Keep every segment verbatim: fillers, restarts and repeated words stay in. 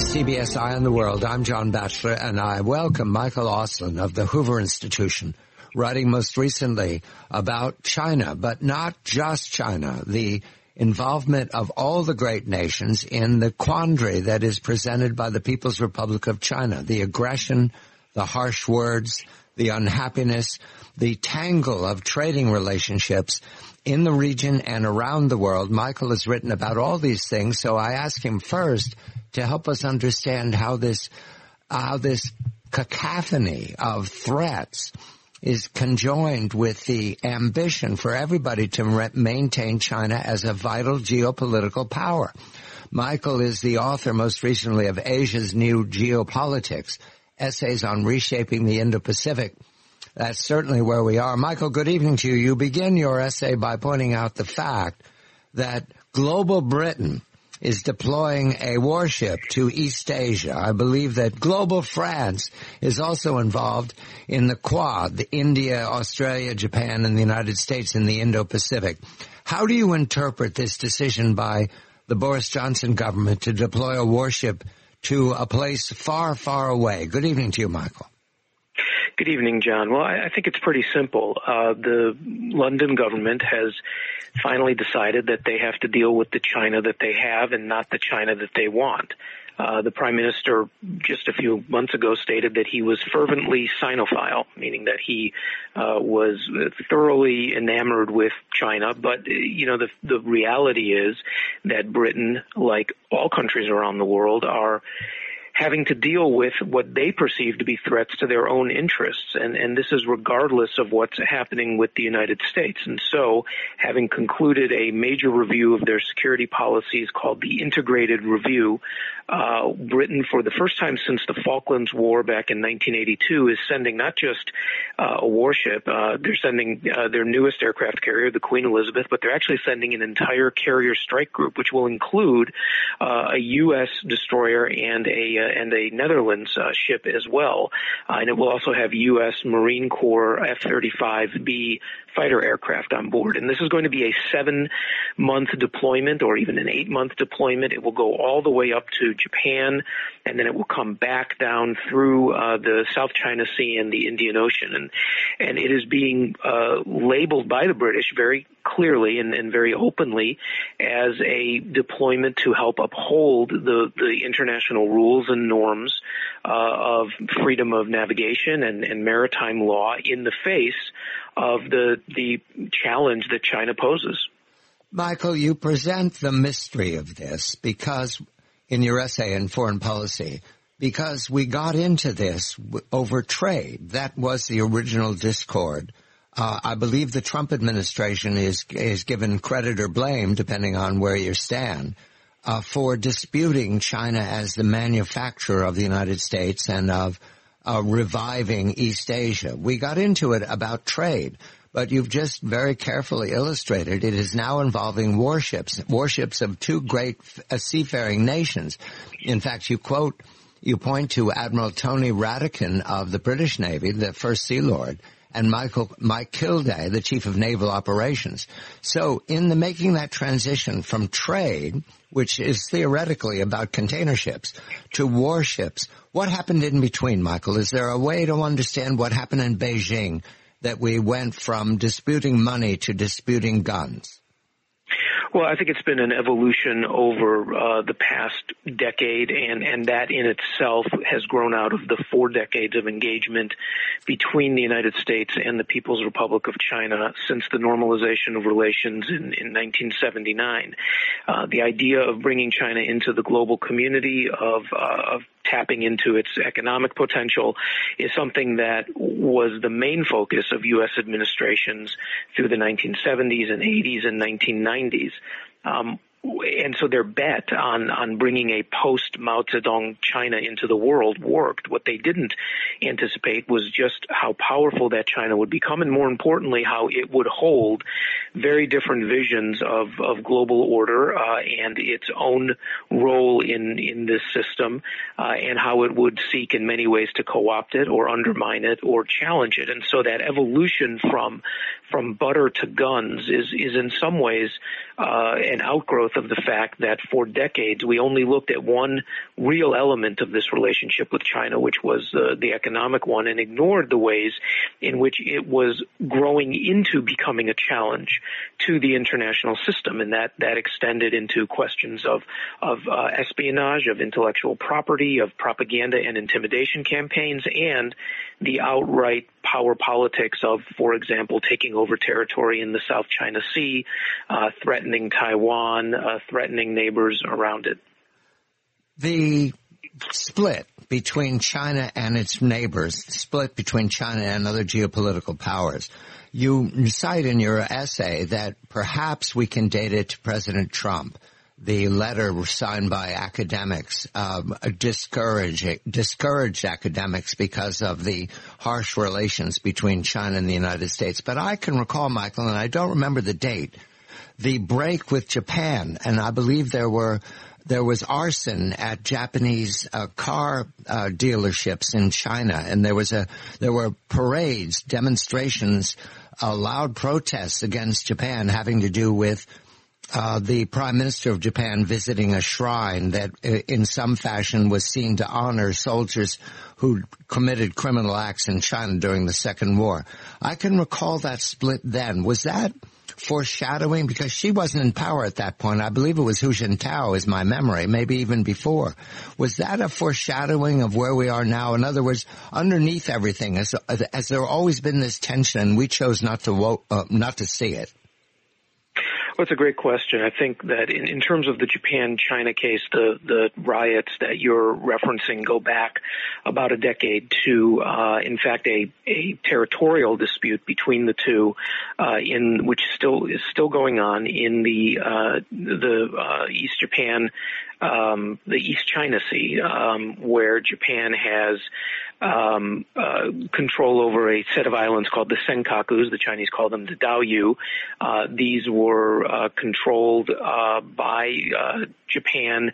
C B S Eye on the World. I'm John Batchelor, and I welcome Michael Auslin of the Hoover Institution, writing most recently about China, but not just China, the involvement of all the great nations in the quandary that is presented by the People's Republic of China, the aggression, the harsh words, the unhappiness, the tangle of trading relationships in the region and around the world. Michael has written about all these things, so I ask him first to help us understand how this, how this cacophony of threats is conjoined with the ambition for everybody to re- maintain China as a vital geopolitical power. Michael is the author most recently of Asia's New Geopolitics, Essays on Reshaping the Indo-Pacific. That's certainly where we are. Michael, good evening to you. You begin your essay by pointing out the fact that global Britain is deploying a warship to East Asia. I believe that global France is also involved in the Quad, the India, Australia, Japan, and the United States in the Indo-Pacific. How do you interpret this decision by the Boris Johnson government to deploy a warship to a place far, far away? Good evening to you, Michael. Good evening, John. Well, I think it's pretty simple. Uh, the London government has finally decided that they have to deal with the China that they have and not the China that they want. Uh, the Prime Minister just a few months ago stated that he was fervently Sinophile, meaning that he uh, was thoroughly enamored with China. But, you know, the, the reality is that Britain, like all countries around the world, are having to deal with what they perceive to be threats to their own interests. And, and this is regardless of what's happening with the United States. And so, having concluded a major review of their security policies called the Integrated Review, uh, Britain, for the first time since the Falklands War back in nineteen eighty-two, is sending not just uh, a warship, uh, they're sending uh, their newest aircraft carrier, the Queen Elizabeth, but they're actually sending an entire carrier strike group, which will include uh, a U S destroyer and a uh, and a Netherlands uh, ship as well. Uh, and it will also have U S Marine Corps F thirty-five B fighter aircraft on board. And this is going to be a seven-month deployment or even an eight-month deployment. It will go all the way up to Japan, and then it will come back down through uh, the South China Sea and the Indian Ocean. And, and it is being uh, labeled by the British very clearly and, and very openly as a deployment to help uphold the, the international rules and norms uh, of freedom of navigation and, and maritime law in the face of the the challenge that China poses. Michael, you present the mystery of this because, in your essay in Foreign Policy, because we got into this over trade. That was the original discord. Uh, I believe the Trump administration is is given credit or blame, depending on where you stand, uh, for disputing China as the manufacturer of the United States and of uh, reviving East Asia. We got into it about trade, but you've just very carefully illustrated it is now involving warships, warships of two great uh, seafaring nations. In fact, you quote, you point to Admiral Tony Radakin of the British Navy, the first Sea Lord, and Michael, Mike Kilday, the Chief of Naval Operations. So in the making that transition from trade, which is theoretically about container ships, to warships, what happened in between, Michael? Is there a way to understand what happened in Beijing that we went from disputing money to disputing guns? Well, I think it's been an evolution over uh, the past decade, and, and that in itself has grown out of the four decades of engagement between the United States and the People's Republic of China since the normalization of relations in, in nineteen seventy-nine. Uh, the idea of bringing China into the global community, of, uh, of tapping into its economic potential, is something that was the main focus of U S administrations through the nineteen seventies and eighties and nineteen nineties. Um, and so their bet on, on bringing a post-Mao Zedong China into the world worked. What they didn't anticipate was just how powerful that China would become, and more importantly, how it would hold very different visions of, of global order uh, and its own role in, in this system, uh, and how it would seek in many ways to co-opt it or undermine it or challenge it. And so that evolution from from butter to guns is, is in some ways uh, an outgrowth growth of the fact that for decades we only looked at one real element of this relationship with China, which was uh, the economic one, and ignored the ways in which it was growing into becoming a challenge to the international system, and that, that extended into questions of, of uh, espionage, of intellectual property, of propaganda and intimidation campaigns, and the outright power politics of, for example, taking over territory in the South China Sea, uh, threatening Taiwan, uh, threatening neighbors around it. The split between China and its neighbors, split between China and other geopolitical powers, you cite in your essay that perhaps we can date it to President Trump. The letter signed by academics um, discouraged, discouraged academics because of the harsh relations between China and the United States. But I can recall, Michael, and I don't remember the date, the break with Japan, and I believe there were there was arson at Japanese uh, car uh, dealerships in China, and there was a there were parades, demonstrations, uh, loud protests against Japan having to do with Uh, the Prime Minister of Japan visiting a shrine that uh, in some fashion was seen to honor soldiers who committed criminal acts in China during the Second War. I can recall that split then. Was that foreshadowing? Because she wasn't in power at that point. I believe it was Hu Jintao is my memory, maybe even before. Was that a foreshadowing of where we are now? In other words, underneath everything, has, has there always been this tension and we chose not to, wo- uh, not to see it? Well, it's a great question. I think that in, in terms of the Japan-China case, the, the riots that you're referencing go back about a decade to, uh, in fact, a, a territorial dispute between the two, uh, in which still is still going on in the uh, the uh, East Japan, um, the East China Sea, um, where Japan has Um, uh, control over a set of islands called the Senkakus. The Chinese call them the Diaoyu. Uh, these were uh, controlled uh, by uh, Japan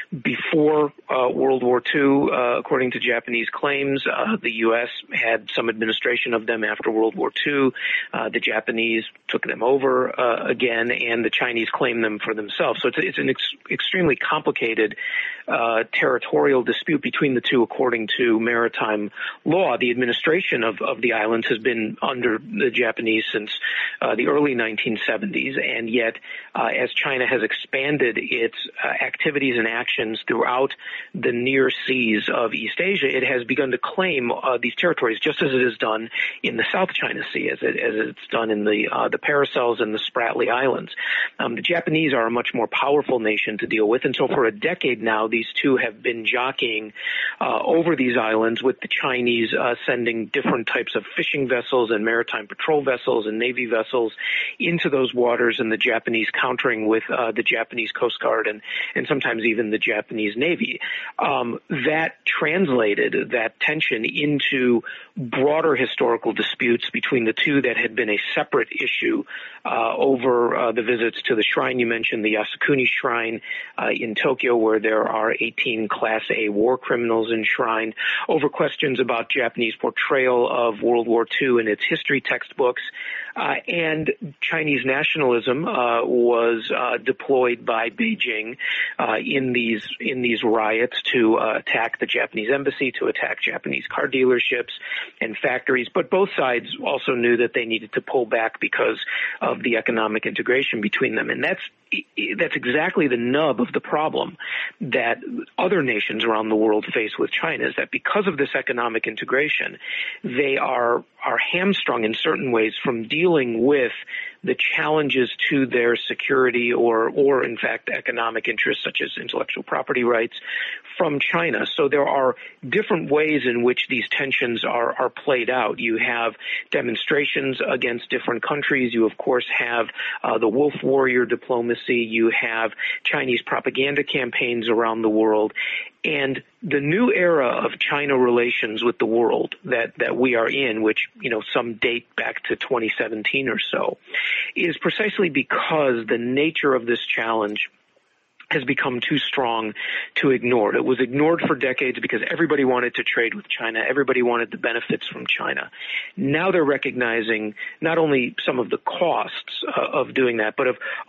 before uh, World War Two, uh, according to Japanese claims. Uh, the U S had some administration of them after World War Two. Uh, the Japanese took them over uh, again, and the Chinese claim them for themselves. So it's, it's an ex- extremely complicated uh, territorial dispute between the two, according to maritime law. The administration of, of the islands has been under the Japanese since uh, the early nineteen seventies, and yet uh, as China has expanded its uh, activities and actions throughout the near seas of East Asia, it has begun to claim uh, these territories, just as it has done in the South China Sea, as, it, as it's done in the uh, the Paracels and the Spratly Islands. Um, the Japanese are a much more powerful nation to deal with, and so for a decade now, these two have been jockeying uh, over these islands, with the Chinese uh, sending different types of fishing vessels and maritime patrol vessels and Navy vessels into those waters, and the Japanese countering with uh, the Japanese Coast Guard and, and sometimes even the Japanese Navy. Um, that translated that tension into broader historical disputes between the two that had been a separate issue uh, over uh, the visits to the shrine. You mentioned the Yasukuni Shrine uh, in Tokyo, where there are eighteen Class A war criminals enshrined, over questions about Japanese portrayal of World War Two in its history textbooks. Uh, and Chinese nationalism uh, was uh, deployed by Beijing uh, in these in these riots to uh, attack the Japanese embassy, to attack Japanese car dealerships and factories. But both sides also knew that they needed to pull back because of the economic integration between them. And that's that's exactly the nub of the problem that other nations around the world face with China, is that because of this economic integration, they are are hamstrung in certain ways from dealing with the challenges to their security or, or in fact, economic interests such as intellectual property rights from China. So there are different ways in which these tensions are, are played out. You have demonstrations against different countries. You, of course, have uh, the wolf warrior diplomacy. You have Chinese propaganda campaigns around the world. And the new era of China relations with the world that, that we are in, which, you know, some date back to twenty seventeen or so, is precisely because the nature of this challenge has become too strong to ignore. It was ignored for decades because everybody wanted to trade with China. Everybody wanted the benefits from China. Now they're recognizing not only some of the costs uh, of doing that, but of, of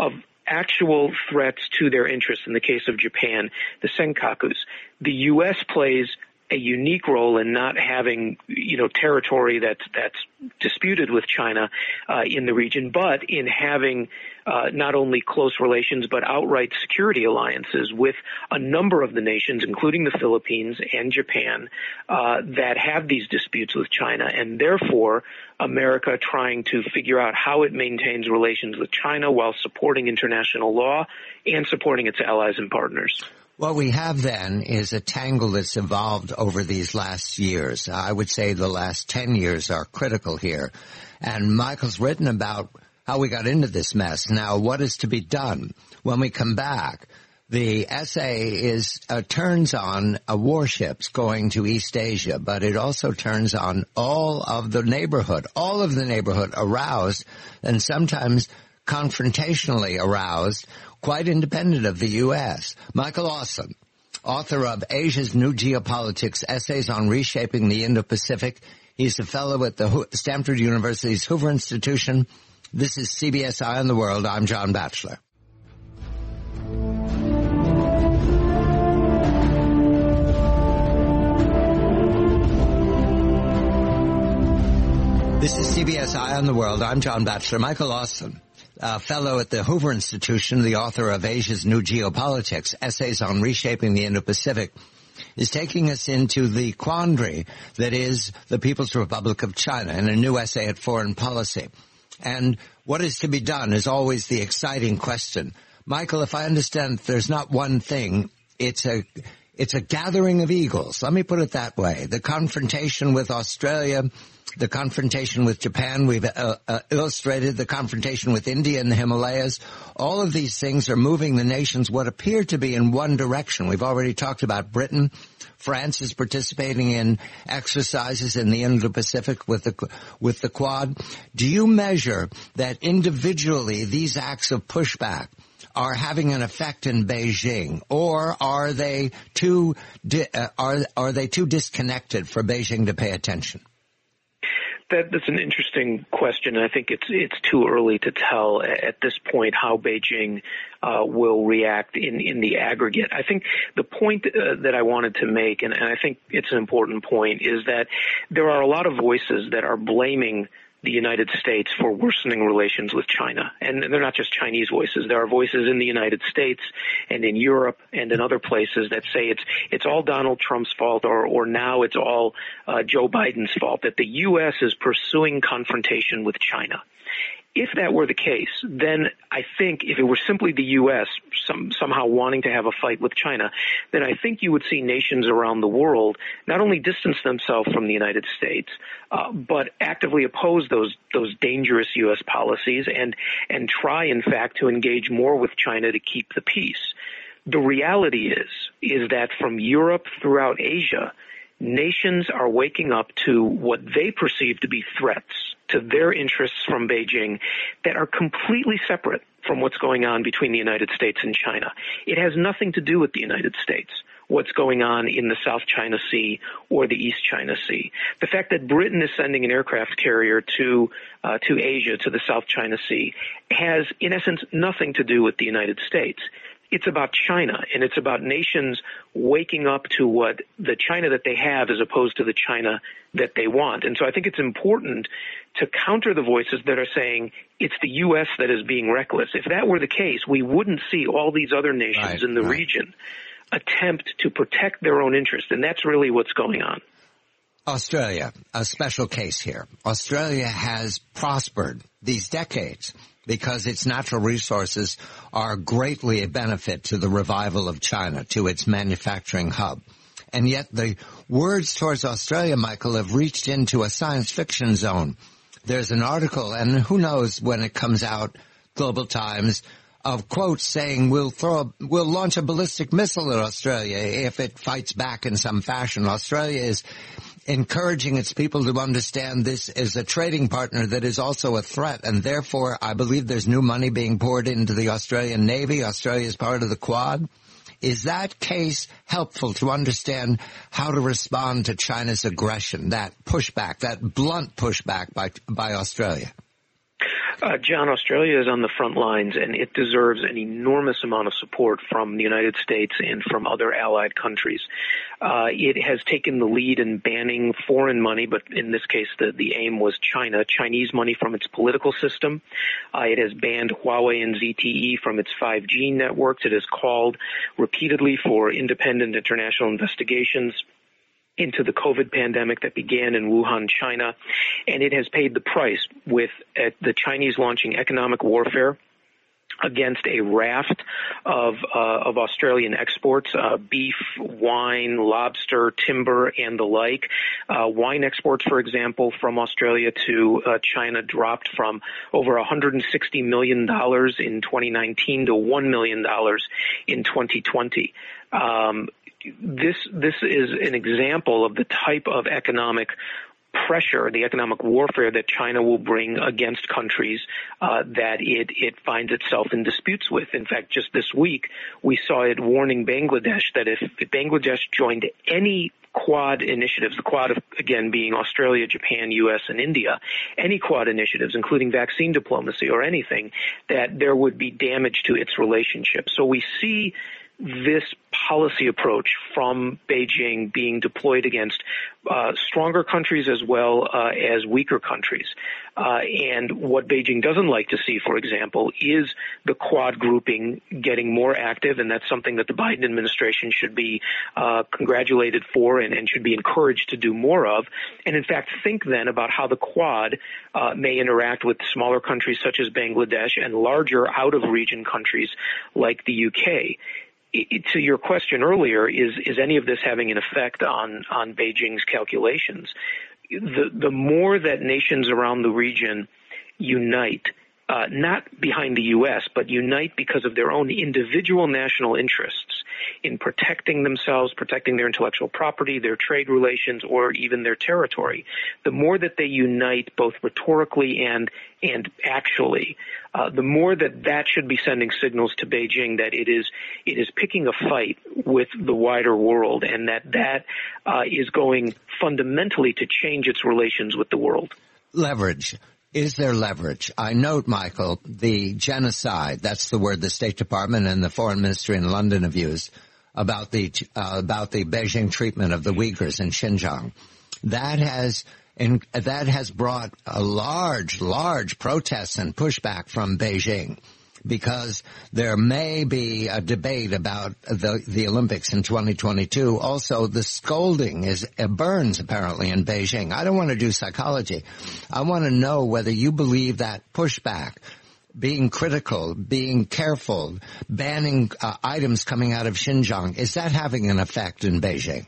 actual threats to their interests. In the case of Japan, the Senkakus, the U S plays a unique role in not having, you know, territory that's that's disputed with China uh, in the region, but in having uh, not only close relations but outright security alliances with a number of the nations, including the Philippines and Japan, uh, that have these disputes with China, and therefore America trying to figure out how it maintains relations with China while supporting international law and supporting its allies and partners. What we have then is a tangle that's evolved over these last years. I would say the last ten years are critical here. And Michael's written about how we got into this mess. Now, what is to be done? When we come back, the essay is uh, turns on uh, warships going to East Asia, but it also turns on all of the neighborhood, all of the neighborhood aroused and sometimes confrontationally aroused, quite independent of the U S. Michael Auslin, author of Asia's New Geopolitics, Essays on Reshaping the Indo-Pacific. He's a fellow at the Stanford University's Hoover Institution. This is C B S Eye on the World. I'm John Batchelor. This is C B S Eye on the World. I'm John Batchelor. Michael Auslin, a fellow at the Hoover Institution, the author of Asia's New Geopolitics, Essays on Reshaping the Indo-Pacific, is taking us into the quandary that is the People's Republic of China in a new essay at Foreign Policy. And what is to be done is always the exciting question. Michael, if I understand, there's not one thing. It's a it's a gathering of eagles. Let me put it that way. The confrontation with Australia, the confrontation with Japan, we've uh, uh, illustrated the confrontation with India in the Himalayas. All of these things are moving the nations what appear to be in one direction. We've already talked about Britain. France is participating in exercises in the Indo-Pacific with the with the Quad. Do you measure that individually these acts of pushback are having an effect in Beijing, or are they too di- uh, are are they too disconnected for Beijing to pay attention? That, that's an interesting question. I think it's it's too early to tell at this point how Beijing uh, will react in, in the aggregate. I think the point uh, that I wanted to make, and, and I think it's an important point, is that there are a lot of voices that are blaming the United States for worsening relations with China. And they're not just Chinese voices. There are voices in the United States and in Europe and in other places that say it's it's all Donald Trump's fault, or, or now it's all uh, Joe Biden's fault, that the U S is pursuing confrontation with China. If that were the case, then I think if it were simply the U S some, somehow wanting to have a fight with China, then I think you would see nations around the world not only distance themselves from the United States, uh, but actively oppose those those dangerous U S policies and and try, in fact, to engage more with China to keep the peace. The reality is is that from Europe throughout Asia, nations are waking up to what they perceive to be threats to their interests from Beijing that are completely separate from what's going on between the United States and China. It has nothing to do with the United States, what's going on in the South China Sea or the East China Sea. The fact that Britain is sending an aircraft carrier to uh, to Asia, to the South China Sea, has, in essence, nothing to do with the United States. It's about China, and it's about nations waking up to what the China that they have as opposed to the China that they want. And so I think it's important to counter the voices that are saying it's the U S that is being reckless. If that were the case, we wouldn't see all these other nations right, in the right. region attempt to protect their own interest, and that's really what's going on. Australia, a special case here. Australia has prospered these decades because its natural resources are greatly a benefit to the revival of China, to its manufacturing hub. And yet the words towards Australia, Michael, have reached into a science fiction zone. There's an article, and who knows when it comes out, Global Times, of quotes saying we'll throw, a, we'll launch a ballistic missile at Australia if it fights back in some fashion. Australia is encouraging its people to understand this as a trading partner that is also a threat, and therefore I believe there's new money being poured into the Australian Navy. Australia is part of the Quad. Is that case helpful to understand how to respond to China's aggression, that pushback, that blunt pushback by by Australia? Uh, John, Australia is on the front lines, and it deserves an enormous amount of support from the United States and from other allied countries. Uh, it has taken the lead in banning foreign money, but in this case, the, the aim was China, Chinese money from its political system. Uh, it has banned Huawei and Z T E from its five G networks. It has called repeatedly for independent international investigations into the COVID pandemic that began in Wuhan, China, and it has paid the price with uh, the Chinese launching economic warfare against a raft of uh, of Australian exports, uh, beef, wine, lobster, timber, and the like. Uh, wine exports, for example, from Australia to uh, China dropped from over one hundred sixty million dollars in twenty nineteen to one million dollars in twenty twenty. Um, This this is an example of the type of economic pressure, the economic warfare that China will bring against countries uh, that it, it finds itself in disputes with. In fact, just this week, we saw it warning Bangladesh that if, if Bangladesh joined any Quad initiatives, the Quad, of, again, being Australia, Japan, U S, and India, any Quad initiatives, including vaccine diplomacy or anything, that there would be damage to its relationship. So we see this policy approach from Beijing being deployed against uh, stronger countries as well uh, as weaker countries. Uh, and what Beijing doesn't like to see, for example, is the Quad grouping getting more active, and that's something that the Biden administration should be uh, congratulated for and, and should be encouraged to do more of. And in fact, think then about how the Quad uh, may interact with smaller countries such as Bangladesh and larger out-of-region countries like the U K. It, to your question earlier, is is any of this having an effect on, on Beijing's calculations? The the more that nations around the region unite, uh, not behind the U S, but unite because of their own individual national interests in protecting themselves, protecting their intellectual property, their trade relations, or even their territory, the more that they unite both rhetorically and and actually, uh, the more that that should be sending signals to Beijing that it is it is picking a fight with the wider world, and that that uh, is going fundamentally to change its relations with the world. Leverage. Is there leverage? I note, Michael, the genocide, that's the word the State Department and the Foreign Ministry in London have used about the uh, about the Beijing treatment of the Uyghurs in Xinjiang. That has and that has brought a large, large protests and pushback from Beijing, because there may be a debate about the, the Olympics in twenty twenty-two. Also, the scolding is uh, burns apparently in Beijing. I don't want to do psychology. I want to know whether you believe that pushback, being critical, being careful, banning uh, items coming out of Xinjiang, is that having an effect in Beijing?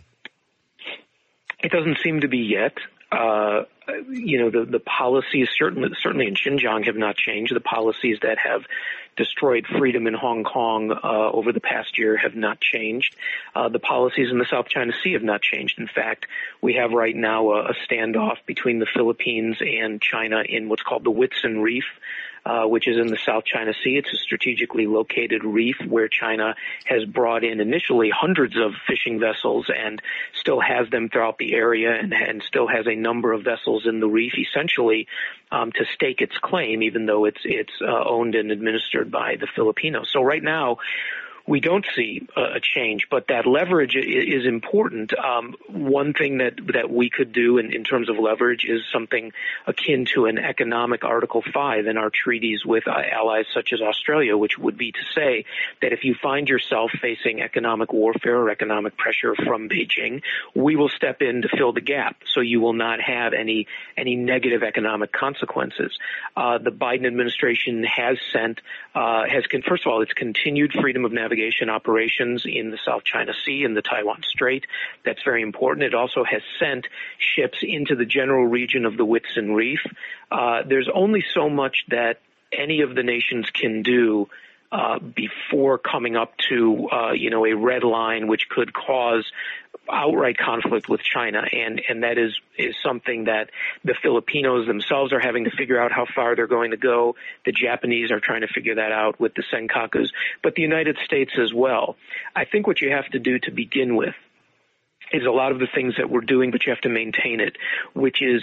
It doesn't seem to be yet. Uh, you know, the, the policies certainly, certainly in Xinjiang have not changed. The policies that have destroyed freedom in Hong Kong uh, over the past year have not changed. Uh, the policies in the South China Sea have not changed. In fact, we have right now a, a standoff between the Philippines and China in what's called the Whitsun Reef, Uh, which is in the South China Sea. It's a strategically located reef where China has brought in initially hundreds of fishing vessels and still has them throughout the area, and, and still has a number of vessels in the reef, essentially um, to stake its claim, even though it's it's uh, owned and administered by the Filipinos. So right now, we don't see a change, but that leverage is important. Um, one thing that, that we could do in, in terms of leverage is something akin to an economic Article five in our treaties with uh, allies such as Australia, which would be to say that if you find yourself facing economic warfare or economic pressure from Beijing, we will step in to fill the gap, so you will not have any any negative economic consequences. Uh, the Biden administration has sent, uh, has con- first of all, it's continued freedom of navigation operations in the South China Sea and the Taiwan Strait. That's very important. It also has sent ships into the general region of the Whitsun Reef. Uh, there's only so much that any of the nations can do uh, before coming up to, uh, you know, a red line which could cause outright conflict with China, and and that is is something that the Filipinos themselves are having to figure out how far they're going to go. The Japanese are trying to figure that out with the Senkakus, but the United States as well. I think what you have to do to begin with is a lot of the things that we're doing, but you have to maintain it, which is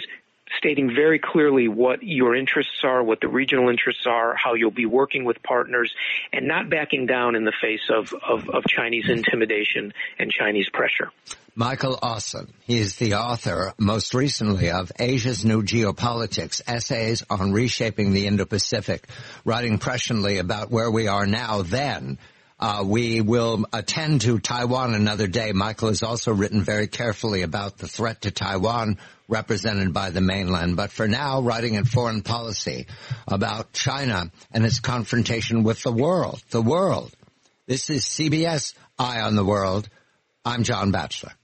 stating very clearly what your interests are, what the regional interests are, how you'll be working with partners, and not backing down in the face of, of, of Chinese intimidation and Chinese pressure. Michael Auslin, he is the author, most recently, of Asia's New Geopolitics, Essays on Reshaping the Indo-Pacific, writing presciently about where we are now, then. Uh, we will attend to Taiwan another day. Michael has also written very carefully about the threat to Taiwan represented by the mainland. But for now, writing in Foreign Policy about China and its confrontation with the world. The world. This is C B S Eye on the World. I'm John Batchelor.